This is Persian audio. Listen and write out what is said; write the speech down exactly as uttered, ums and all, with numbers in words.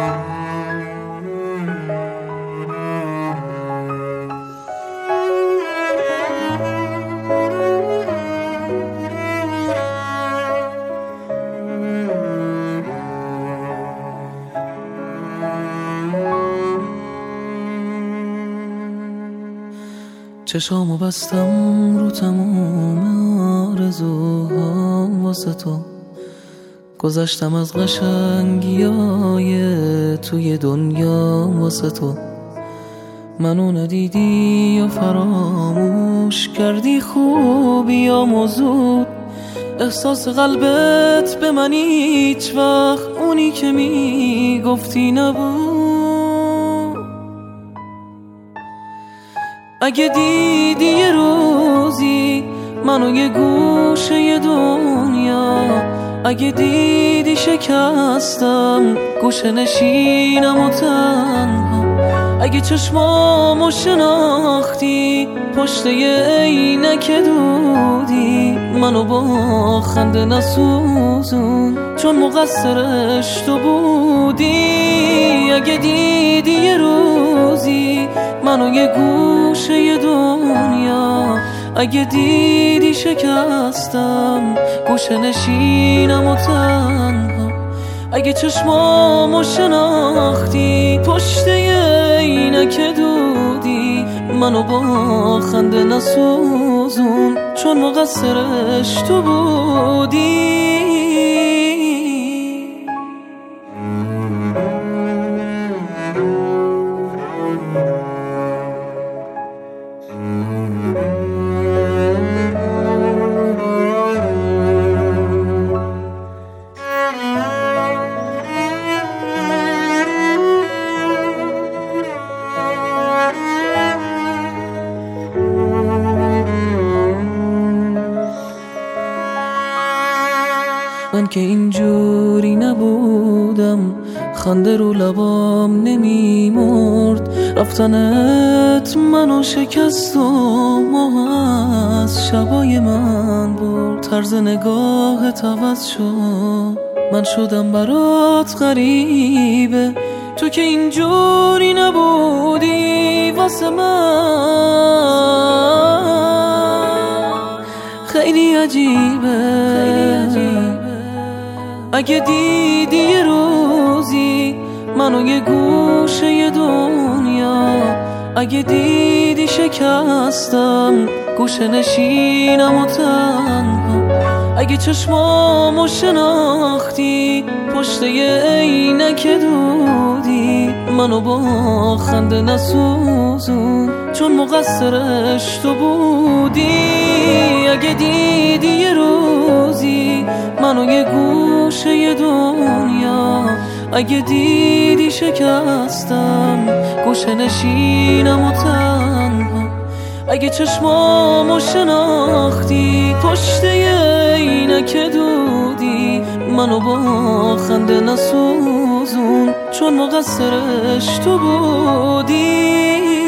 چشامو بستم رو تموم آرزوهام واسه تو، گذشتم از قشنگیای توی دنیا واسه تو. منو ندیدی یا فراموش کردی خوبی یا موضوع، احساس قلبت به من هیچ وقت اونی که میگفتی نبود. اگه دیدی یه روزی منو یه گوشه دنیا، اگه دیدی شکستم گوشه نشینم و تنها، اگه چشمامو شناختی پشت یه عینک دودی، منو با خنده نسوزون چون مقصرش تو بودی. اگه دیدی یه روزی منو یه گوشه دنیا، اگه دیدی شکستم گوشه نشینم و تنها، اگه چشمامو شناختی پشت یه عینک دودی، منو با خنده نسوزون چون مقصرش تو بودی. من که اینجوری نبودم، خنده رو لبام نمیمرد، رفتنت منو شکست و ماه از شبای من برد. طرز نگاهت عوض شد، من شدم برات غریبه، تو که اینجوری نبودی واسه من. خیلی عجیبه اگه دیدی یه روزی منو یه گوشه دنیا، اگه دیدی شکستم گوشه نشینم و تنها، اگه چشمامو شناختی پشت یه عینک دودی، منو با خنده نسوزون چون مقصرش تو بودی. اگه دیدی یه روزی منو یه گوشه دنیا، اگه دیدی شکستم گوشه نشینم و تنها، اگه چشمامو شناختی پشت یه عینک دودی، منو با خنده نسوزون چون مقصرش تو بودی.